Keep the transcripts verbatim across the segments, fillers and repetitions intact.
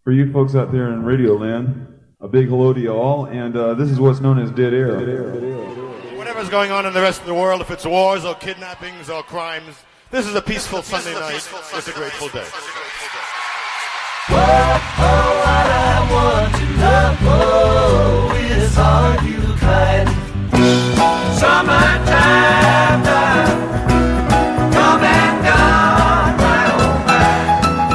For you folks out there in Radio Land, a big hello to you all, and uh, this is what's known as Dead Air. Dead Air. Dead Air. Whatever's going on in the rest of the world, if it's wars or kidnappings or crimes, this is a peaceful Sunday night with a Grateful Dead. Whoa, oh, what I want to know oh, is all you kind. Summertime now, come and gone, my old man.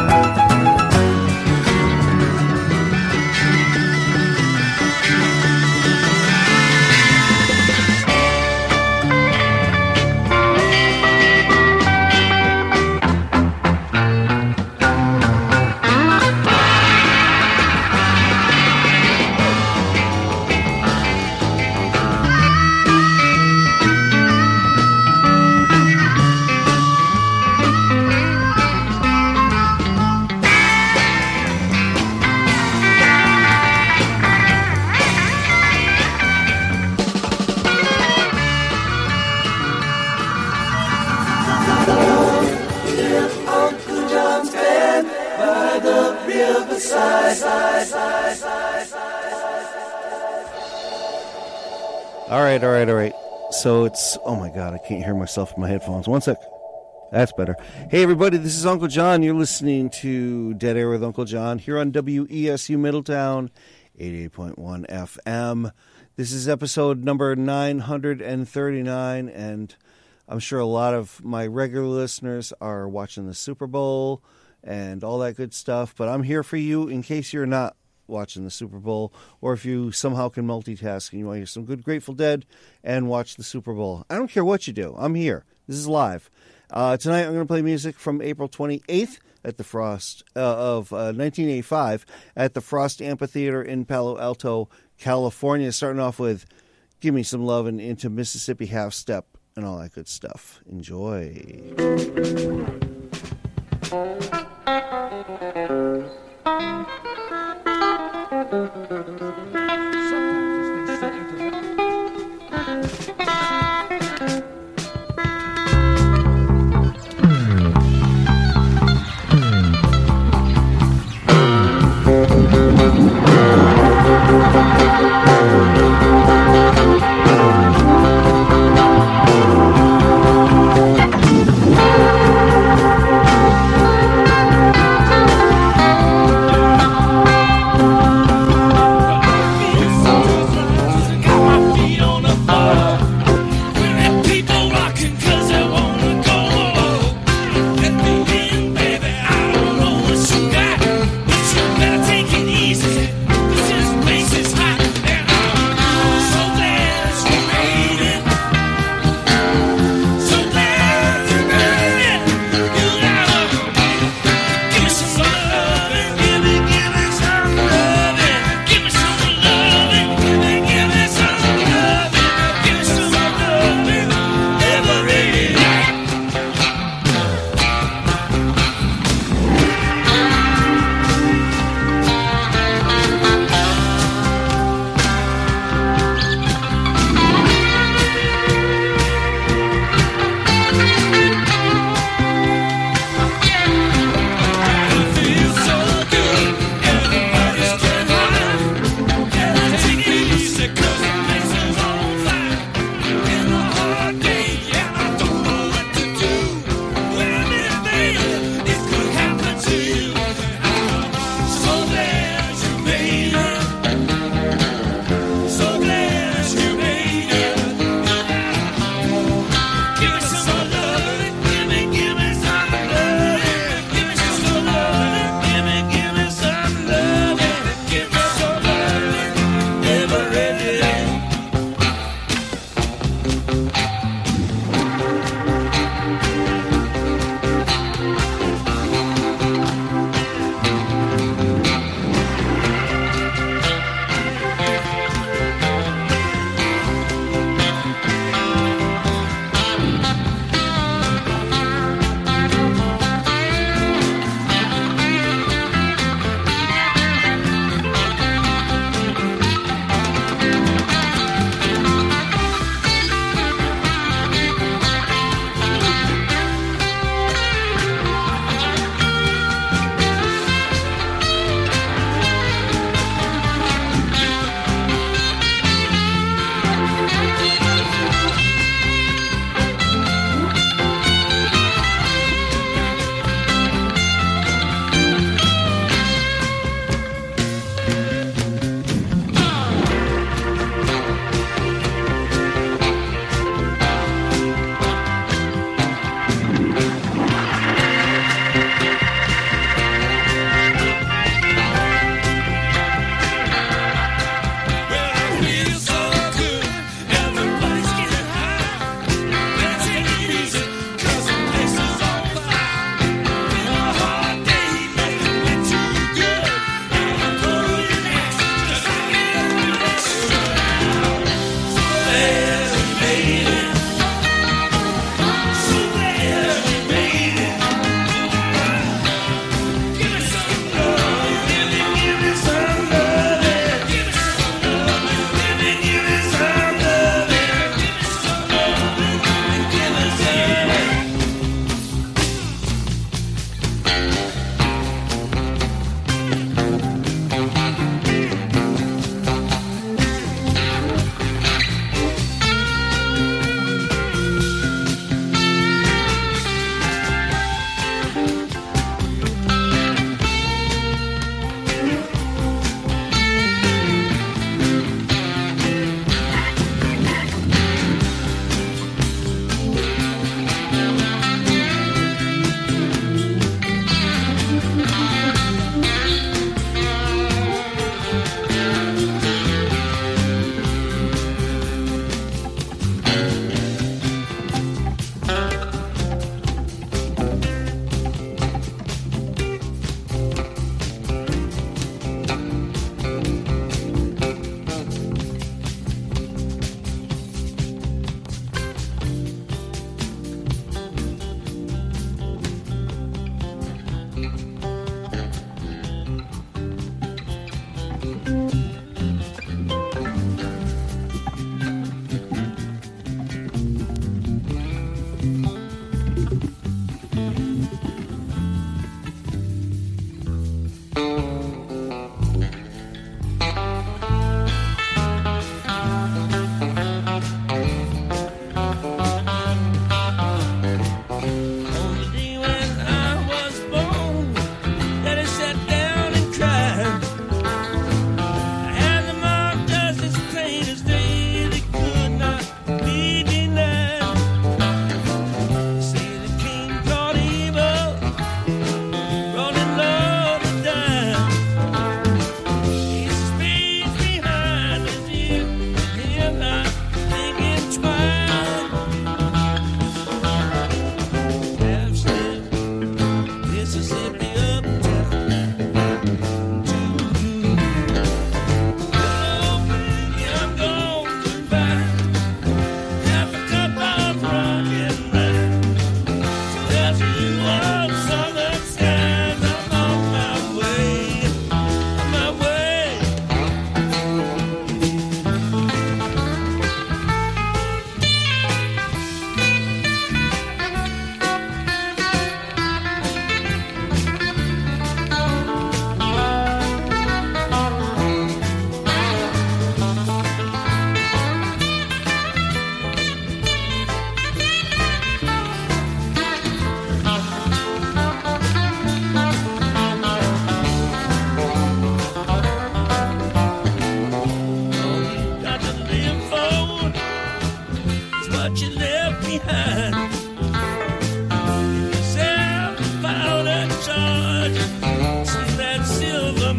All right, all right, all right. So it's, oh my God, I can't hear myself in my headphones. One sec. That's better. Hey, everybody, this is Uncle John. You're listening to Dead Air with Uncle John here on W E S U Middletown, eighty-eight point one F M. This is episode number nine hundred thirty-nine, and I'm sure a lot of my regular listeners are watching the Super Bowl and all that good stuff, but I'm here for you in case you're not watching the Super Bowl, or if you somehow can multitask and you want to hear some good Grateful Dead and watch the Super Bowl. I don't care what you do. I'm here. This is live. Uh, tonight I'm going to play music from April twenty-eighth at the Frost uh, of uh, nineteen eighty-five at the Frost Amphitheater in Palo Alto, California. Starting off with Give Me Some Love and Into Mississippi Half Step and all that good stuff. Enjoy. Thank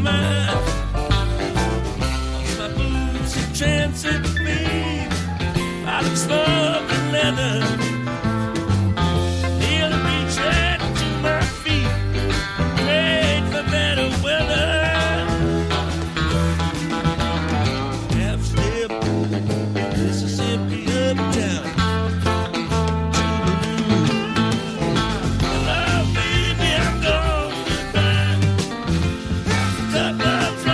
mind. My boots are transit babe. I look snug and leather. He'll reach out to my feet. Wait for better weather. Half step, Mississippi uptown. Hello, baby, I'm gone goodbye. Cut my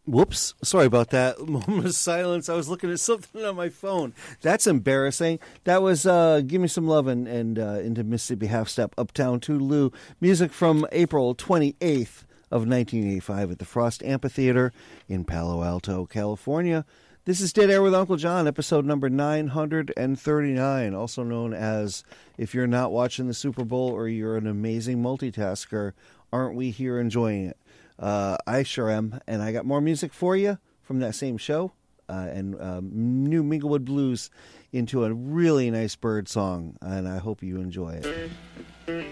Whoops. Sorry about that. Moment of silence. I was looking at something on my phone. That's embarrassing. That was uh, Give Me Some Love and, and uh, Into Mississippi Half Step, Uptown Toodaloo. Music from April twenty-eighth of nineteen eighty-five at the Frost Amphitheater in Palo Alto, California. This is Dead Air with Uncle John, episode number nine hundred thirty-nine, also known as, if you're not watching the Super Bowl or you're an amazing multitasker, aren't we here enjoying it? Uh, I sure am, and I got more music for you from that same show, uh, and um, new Minglewood Blues into a really nice bird song, and I hope you enjoy it.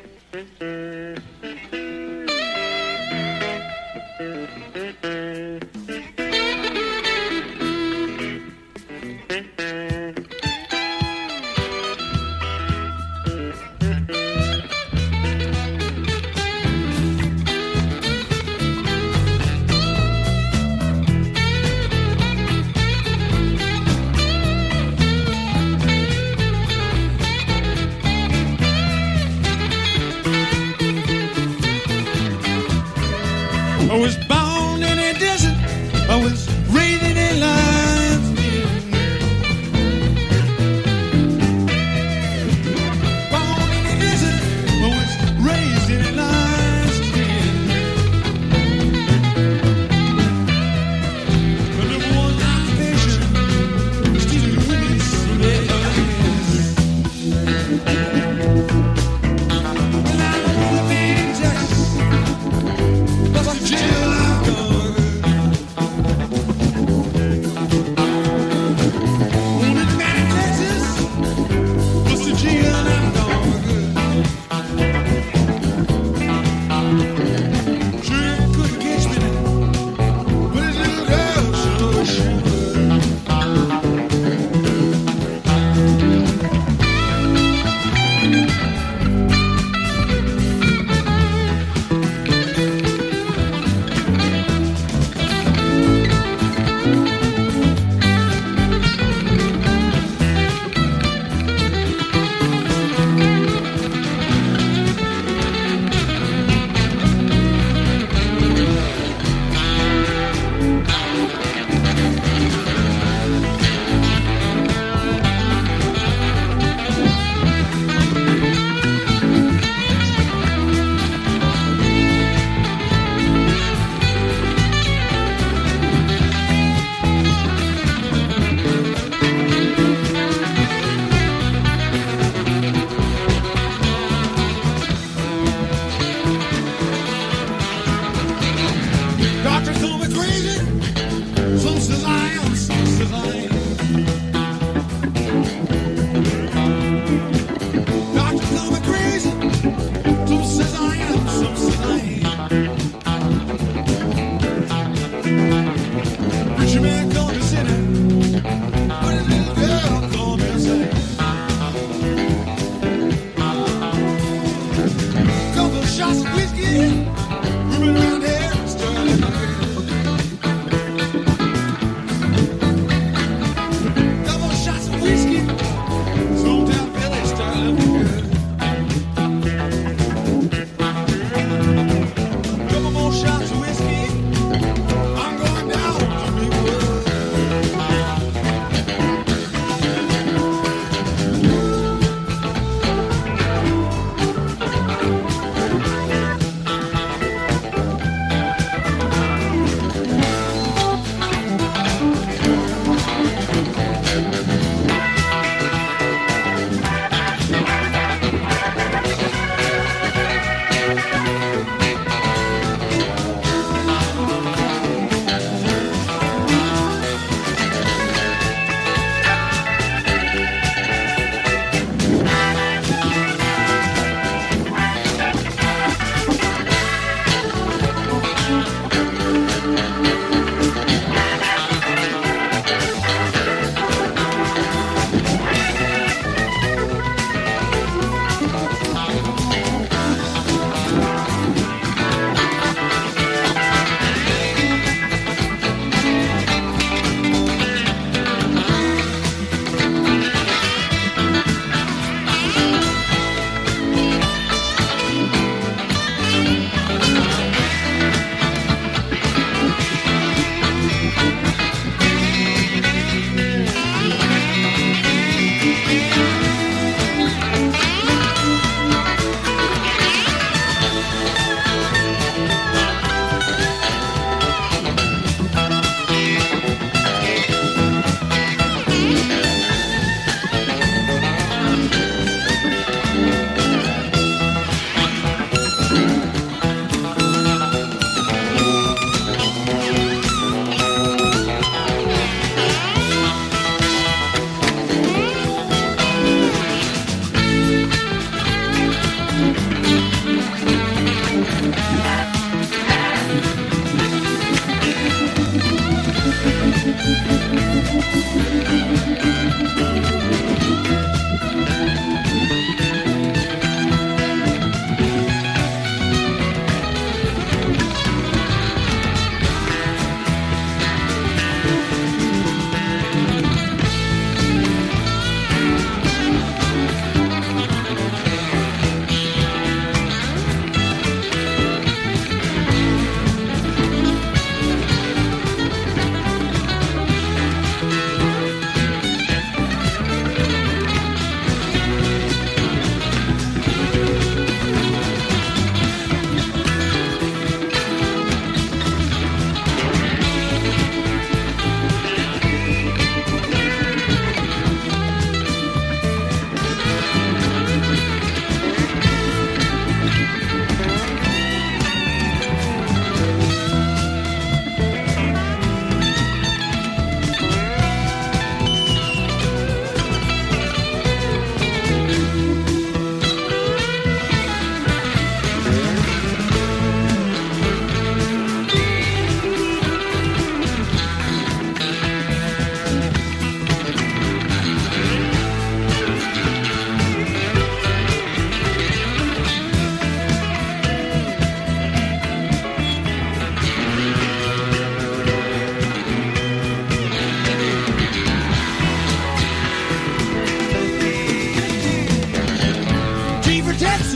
Thank you.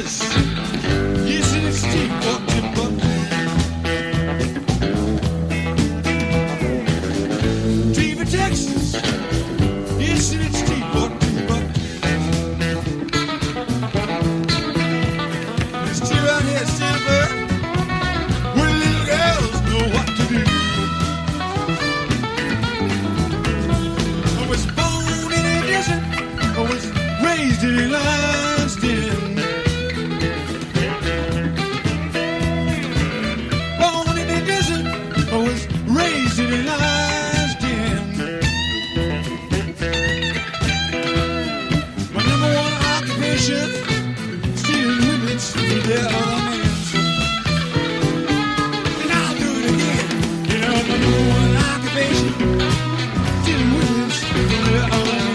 Texas. Yes, and it's deep, buck to buck. Deep in Texas. Yes, and it's deep, buck to buck. It's still out here, still bird, where little girls know what to do. I was born in a desert, I was raised in a lion's den. Born in a desert, I was raised in a lion's den. My number one occupation, stealing women's for their other men. And I'll do it again. You know, my number one occupation, stealing women's for their other men.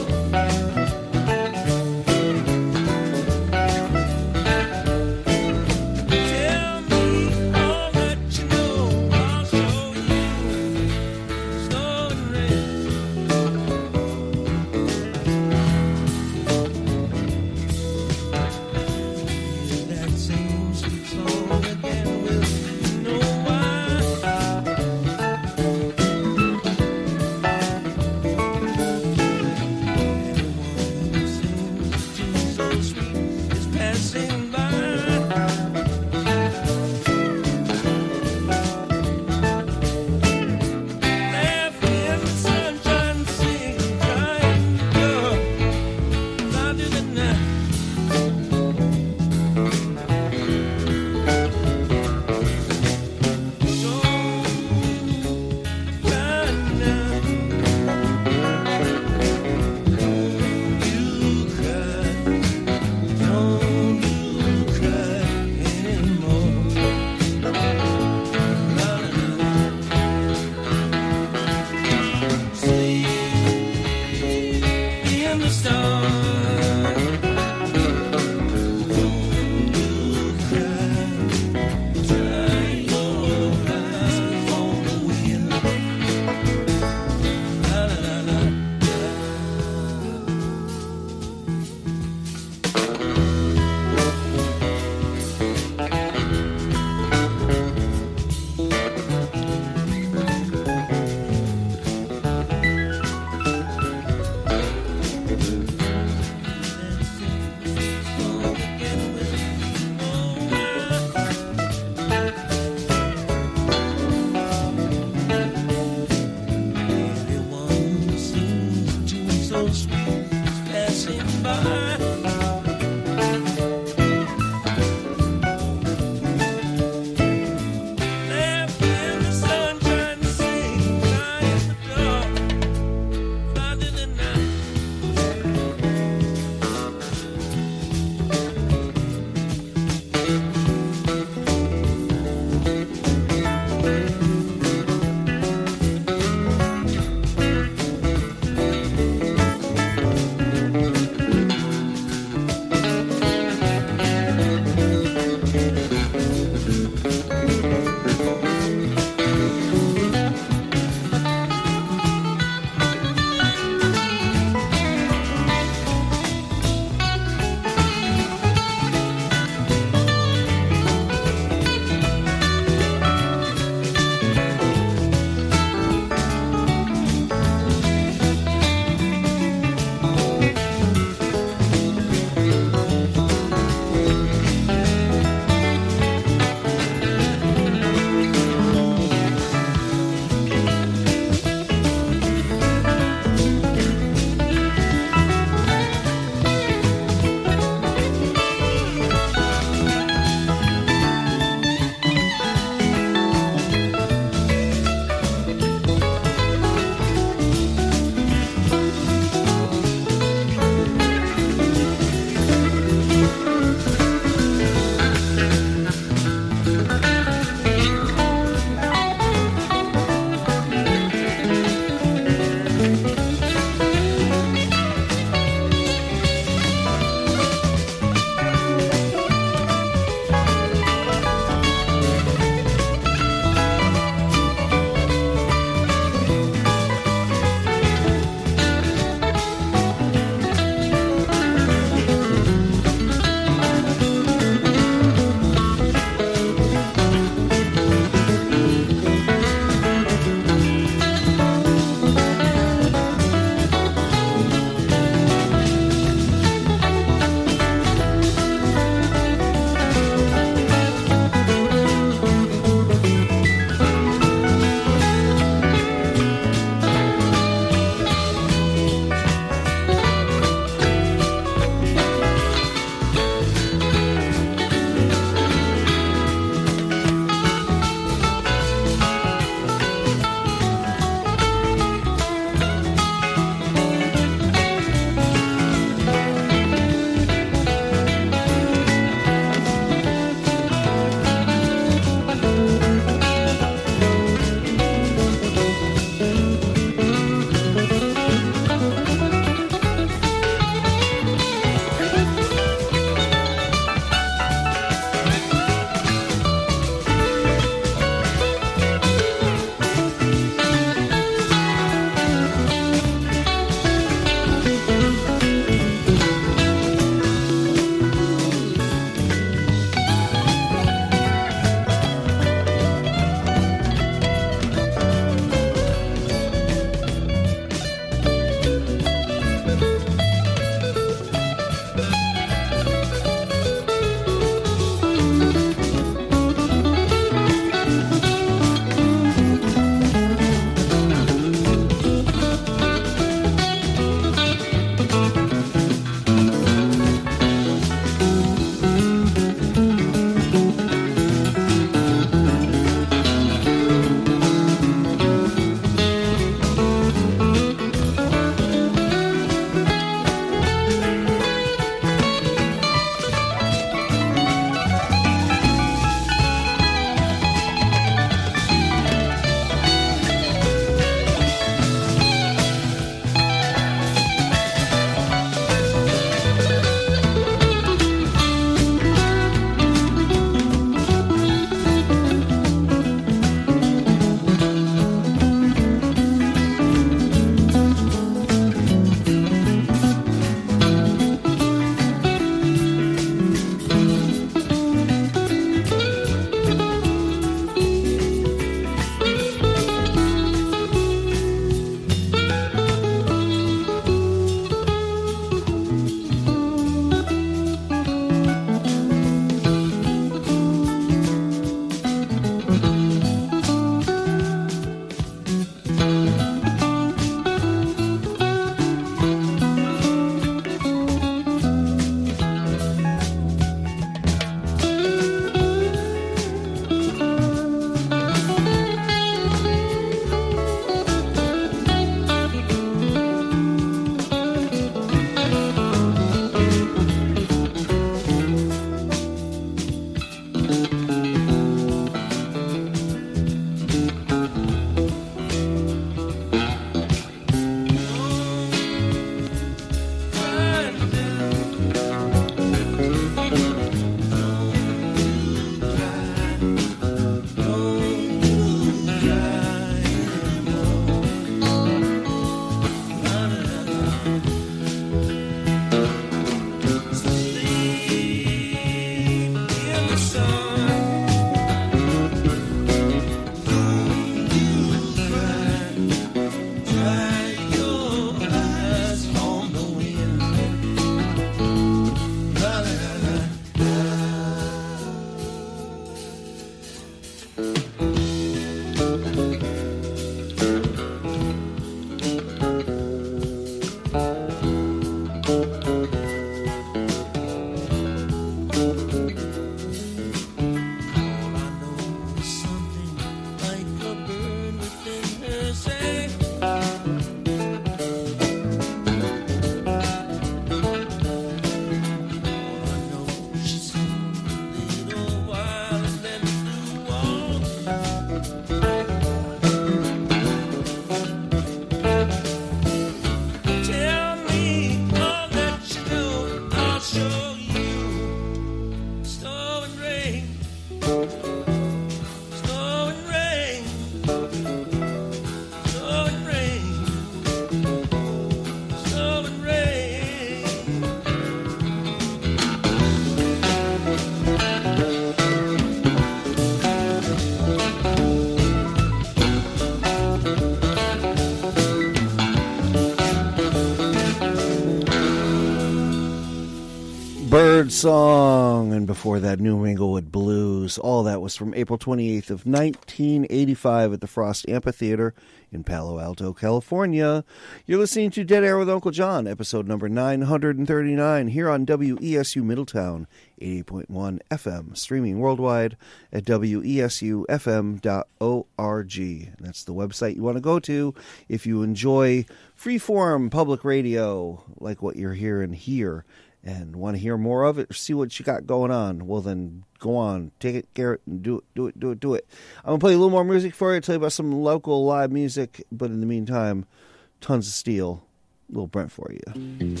Song, and before that, New Minglewood Blues. All that was from April twenty-eighth of nineteen eighty-five at the Frost Amphitheater in Palo Alto, California. You're listening to Dead Air with Uncle John, episode number nine hundred thirty-nine, here on W E S U Middletown, eighty point one F M, streaming worldwide at W E S U F M dot org. That's the website you want to go to if you enjoy freeform public radio like what you're hearing here, and want to hear more of it or see what you got going on. Well, then go on, take it, Garrett, and do it, do it, do it, do it. I'm going to play a little more music for you, tell you about some local live music, but in the meantime, Tons of Steel, little Brent for you.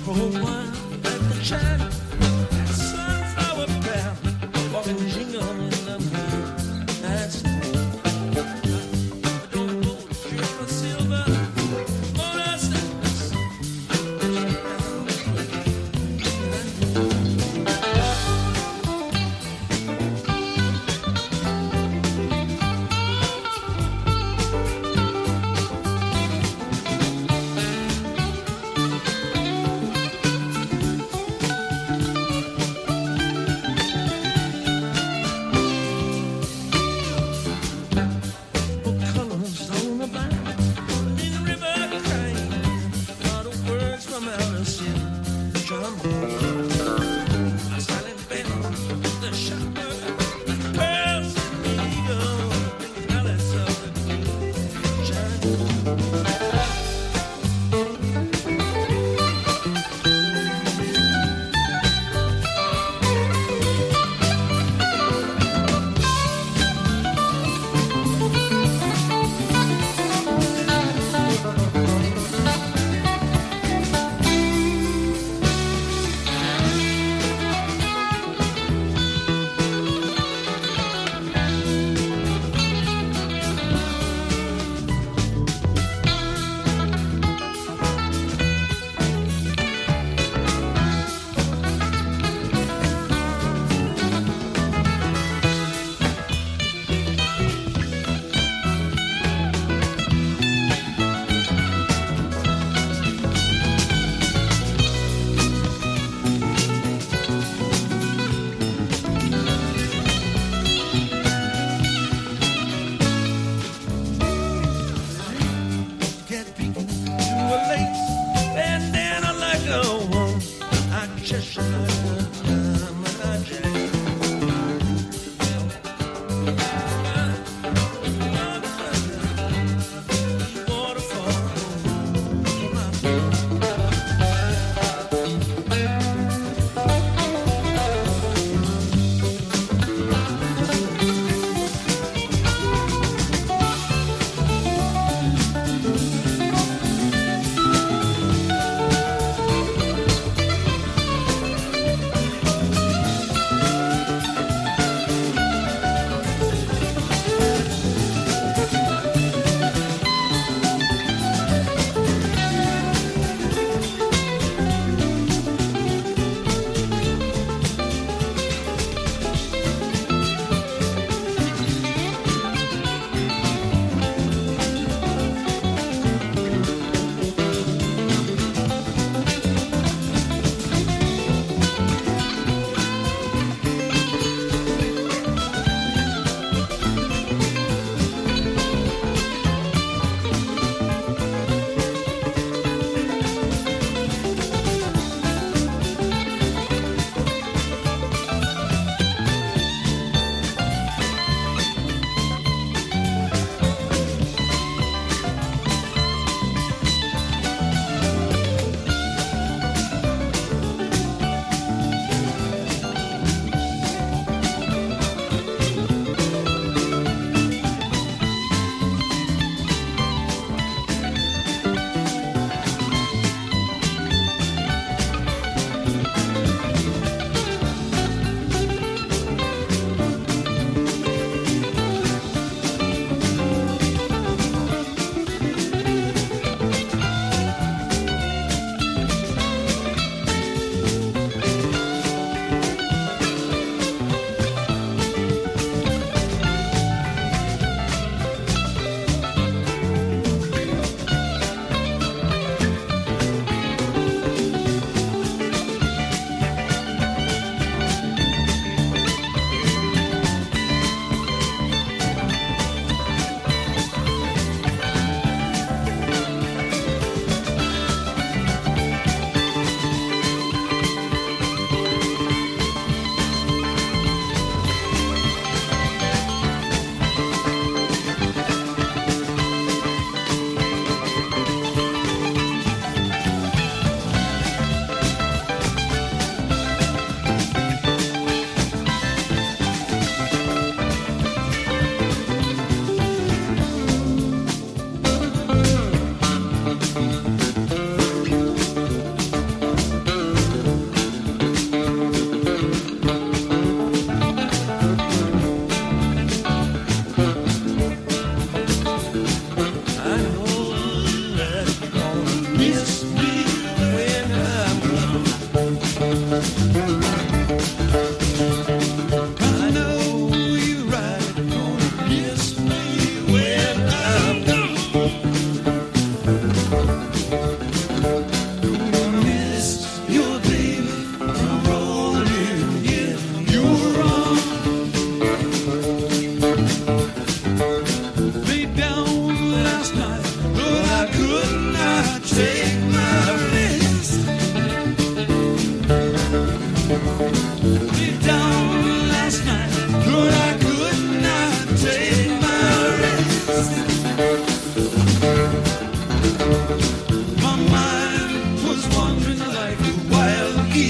for a while at the chat. Sunflower bell, walking jingle in the moon. That's I don't go to trip for silver. Oh, that's that's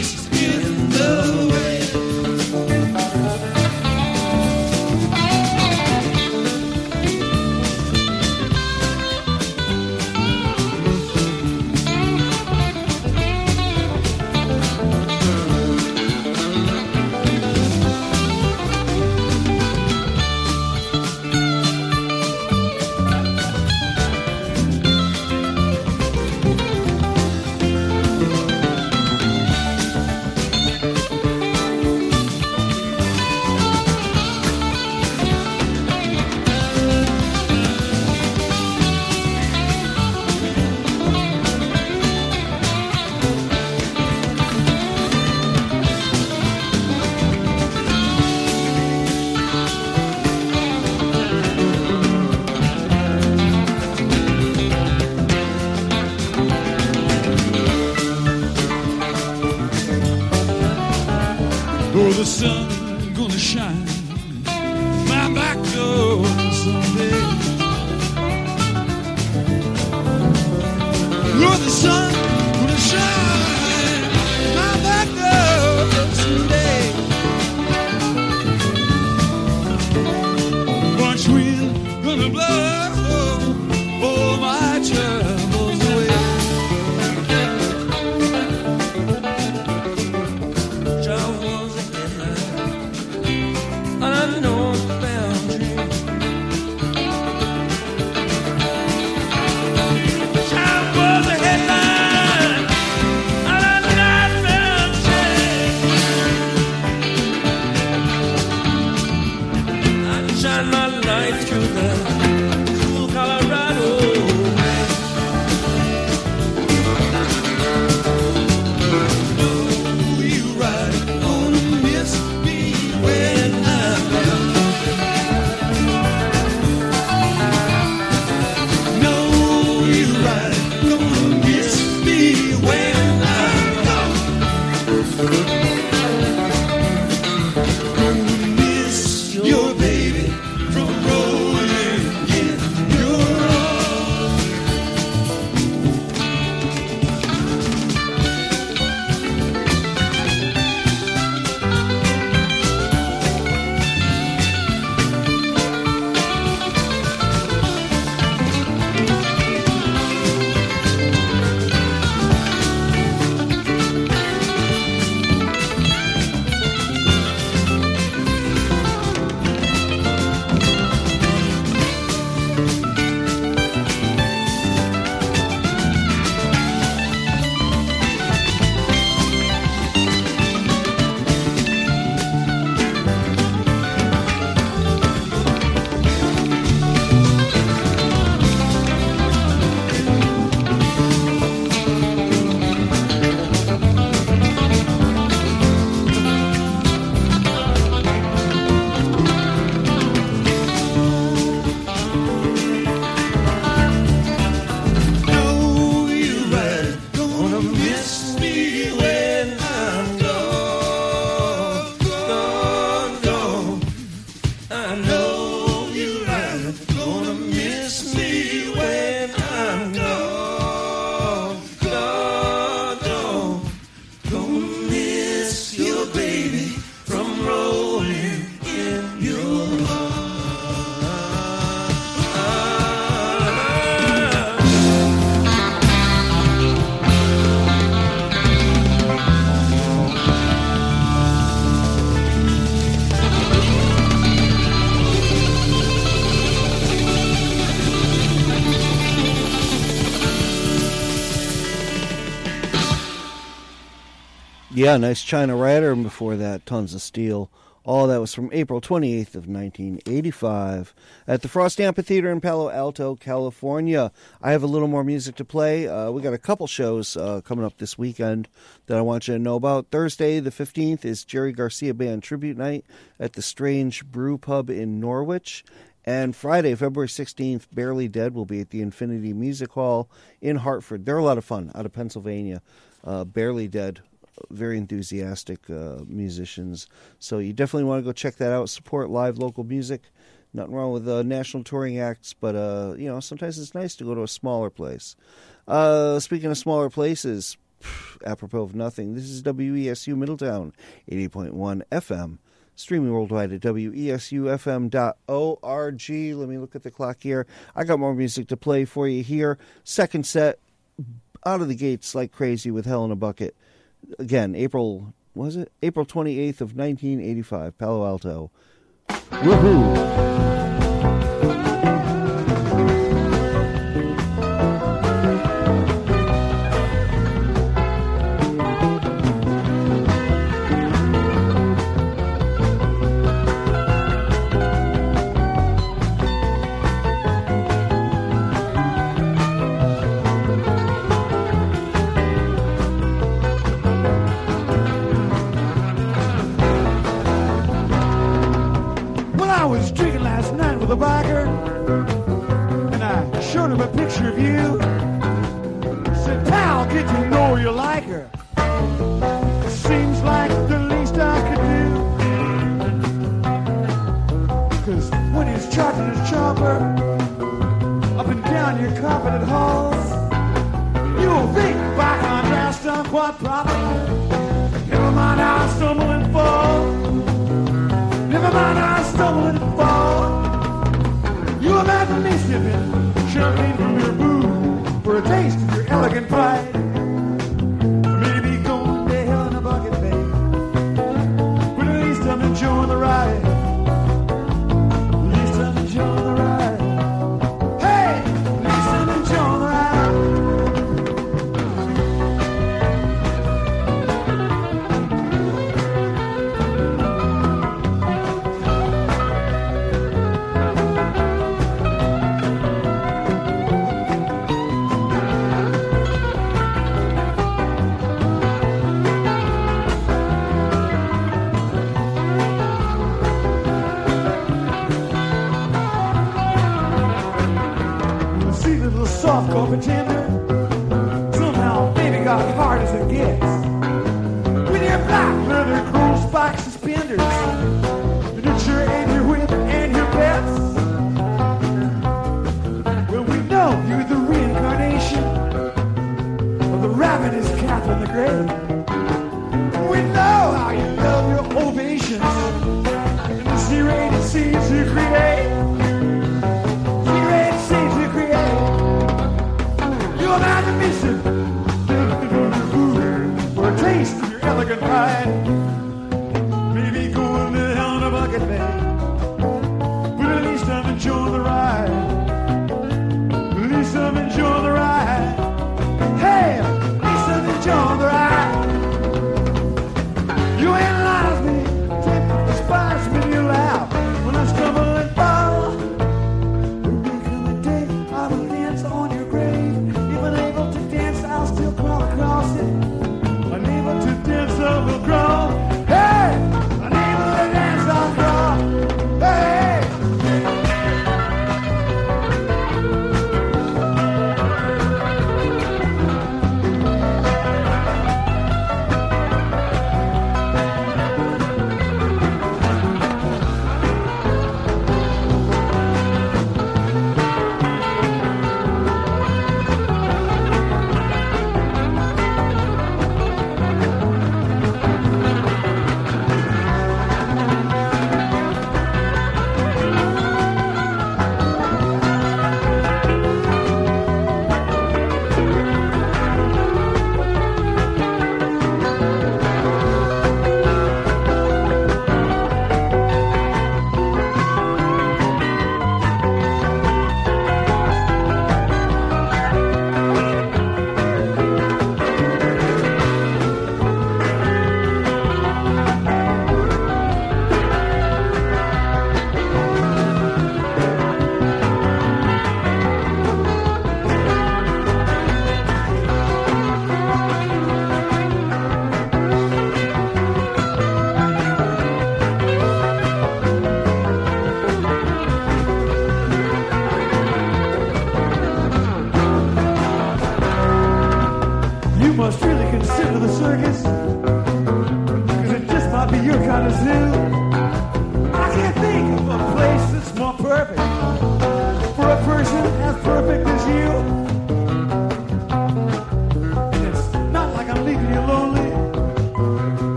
peace in the way. Oh, the sun gonna shine my back door someday. Oh, the sun gonna shine my back door someday. March wind gonna blow all my troubles away. Yeah, nice China Rider, and before that, Tons of Steel. All that was from April twenty-eighth of nineteen eighty-five at the Frost Amphitheater in Palo Alto, California. I have a little more music to play. Uh, we got a couple shows uh, coming up this weekend that I want you to know about. Thursday, the fifteenth, is Jerry Garcia Band Tribute Night at the Strange Brew Pub in Norwich. And Friday, February sixteenth, Barely Dead will be at the Infinity Music Hall in Hartford. They're a lot of fun out of Pennsylvania. Uh, Barely Dead. Very enthusiastic uh, musicians. So you definitely want to go check that out. Support live local music. Nothing wrong with uh, national touring acts, but uh, you know, sometimes it's nice to go to a smaller place. Uh, speaking of smaller places, apropos of nothing. This is W E S U Middletown, eighty point one F M. Streaming worldwide at W E S U F M dot org. Let me look at the clock here. I got more music to play for you here. Second set, out of the gates like crazy with Hell in a Bucket. Again, April, was it? April twenty-eighth of nineteen eighty-five, Palo Alto. Woohoo! The biker, and I showed him a picture of you. Said, pal, get to know you like her. Seems like the least I could do. Cause when he's charging his chopper up and down your carpeted halls, you'll think by contrast I'm quite proper. Never mind how I stumble and fall. Never mind how I stumble and fall. You imagine me sipping champagne from your booth for a taste of your elegant pride. Maybe going to hell in a bucket, babe. But at least I'm enjoying the ride. At least I'm enjoying the ride. Hey! At least I'm enjoying the ride. Soft core pretender. Somehow, baby got hard as it gets. With your black leather chrome spike suspenders, and your shirt and your whip and your bets. Well, we know you're the reincarnation of the ravenous Catherine the Great. We know how you love your ovations and the Z-rated scenes you create. Z-rated scenes you create. You're not a mission for a taste of your elegant pride. Maybe going to hell in a bucket, babe. But at least I'm enjoying the ride. At least I'm enjoying the ride. Hey, at least I'm enjoying the ride. You analyze me, tip, despise me, you laugh when I stumble and fall. There may come a day I will dance on your grave. Unable to dance, I'll still crawl across it. Unable to dance, I will crawl. Hey! Unable to dance, I'll crawl. Hey!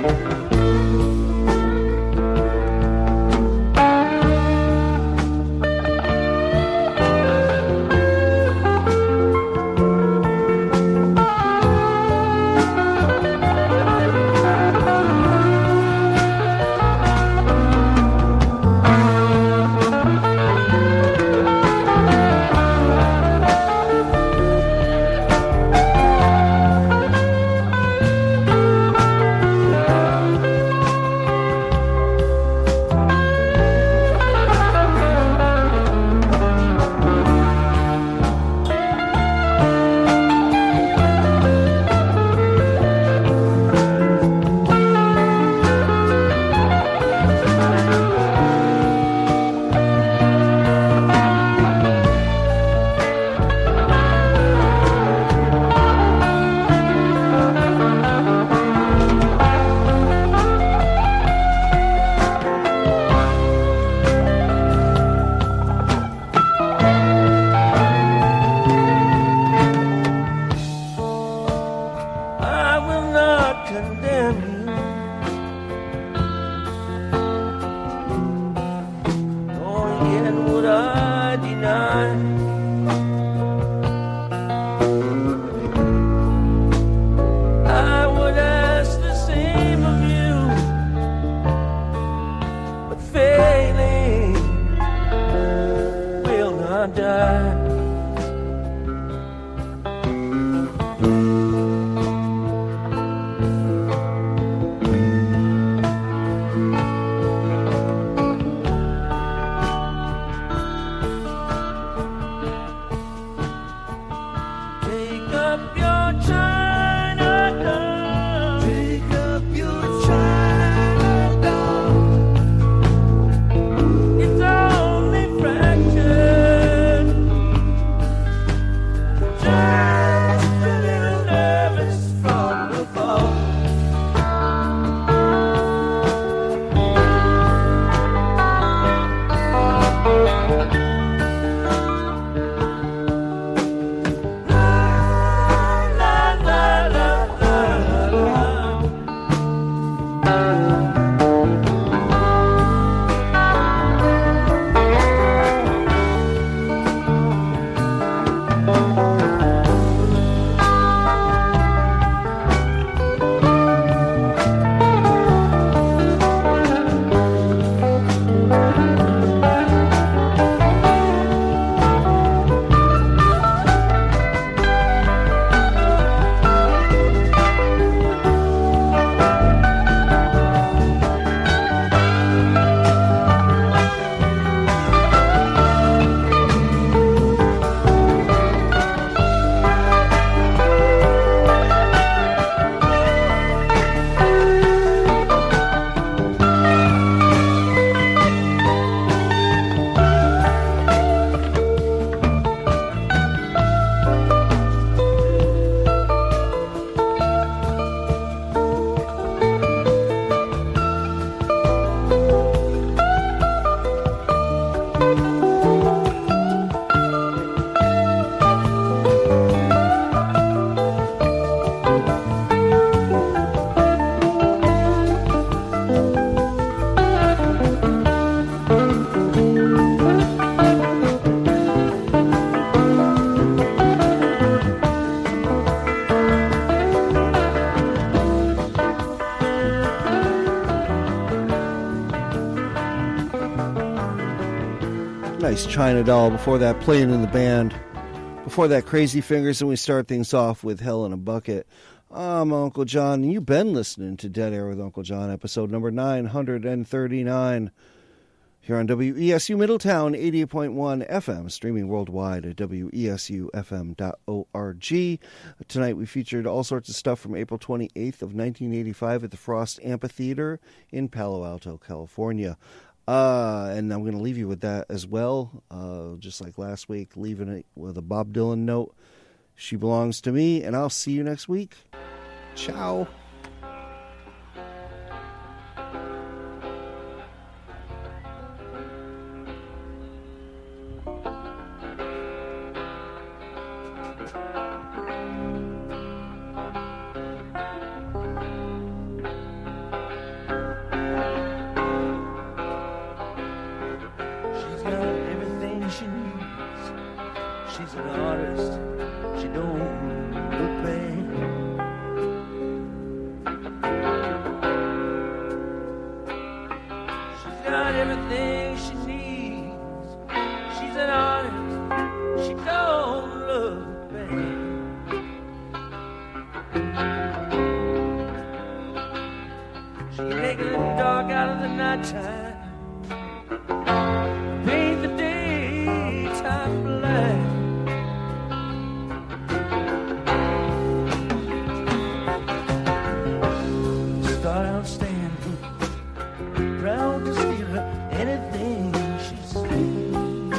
Nice China Doll. Before that, Playing in the Band. Before that, Crazy Fingers, and we start things off with Hell in a Bucket. I'm Uncle John, and you've been listening to Dead Air with Uncle John, episode number nine hundred thirty-nine, here on W E S U Middletown, eighty-eight point one F M, streaming worldwide at W E S U F M dot org. Tonight we featured all sorts of stuff from April twenty-eighth of nineteen eighty-five at the Frost Amphitheater in Palo Alto, California. Uh, and I'm going to leave you with that as well, uh, just like last week, leaving it with a Bob Dylan note. She belongs to me, and I'll see you next week. Ciao. nighttime, paint the daytime black. Start out standing, proud to steal her anything she sees.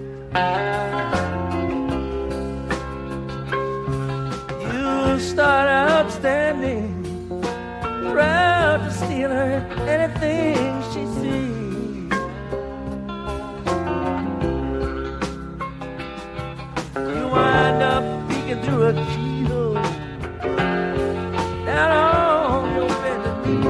You start out standing, proud to steal her anything she sees. You wind up peeking through a keyhole down on your bended knee.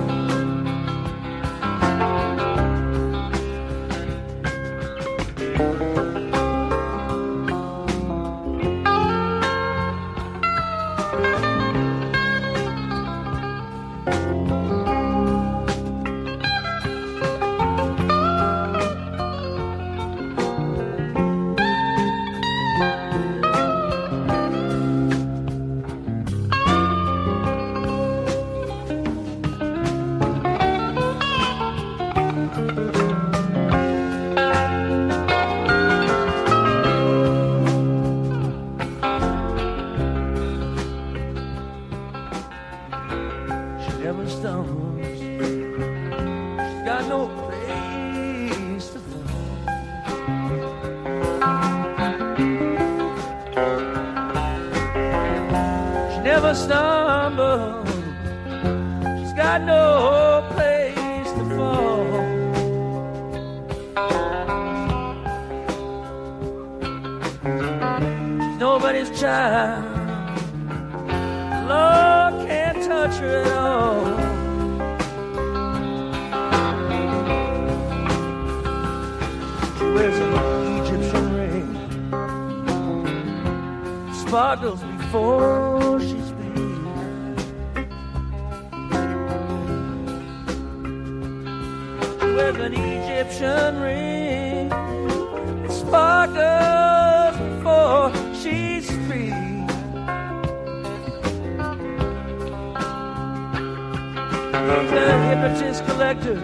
Never stumbles. She's got no place to fall. She never stumbles. She's got no place to fall. She's nobody's child. Lord can't touch her at all. She wears an Egyptian ring, sparkles before she speaks. She wears an Egyptian ring, it sparkles before she speaks. He's a hypnotist collector.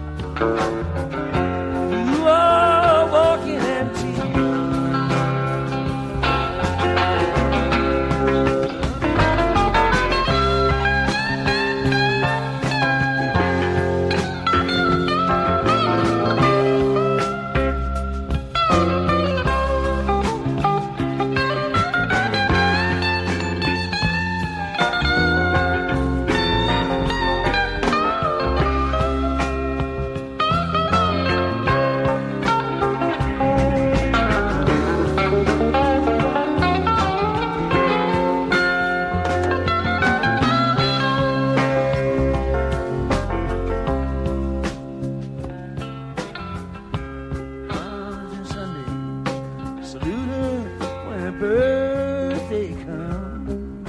You are walking empty. Birthday come,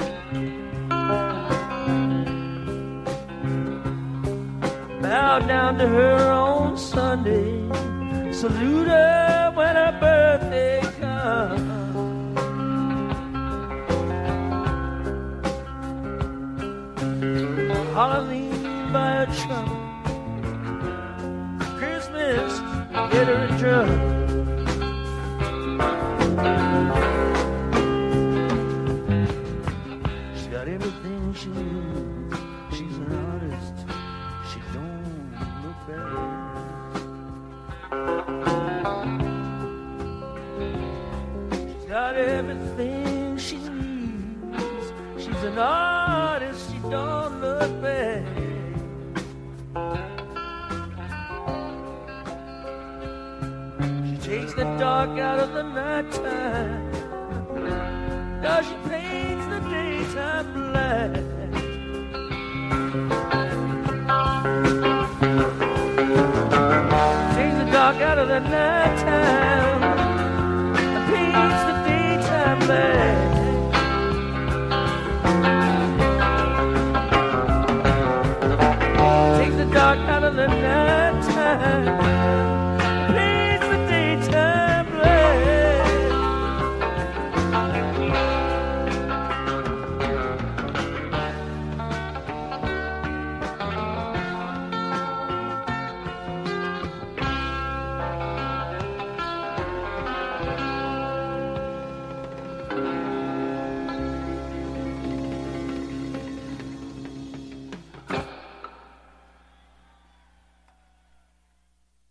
bow down to her on Sunday, salute her when her birthday comes. Halloween by a trunk, Christmas get her a drum. Everything she needs, she's an artist, she don't look bad. She's got everything she needs, she's an artist, she don't look bad. She takes the dark out of the nighttime, now she paints the daytime black. Takes the dark out of the nighttime and paints the daytime black. Takes the dark out of the nighttime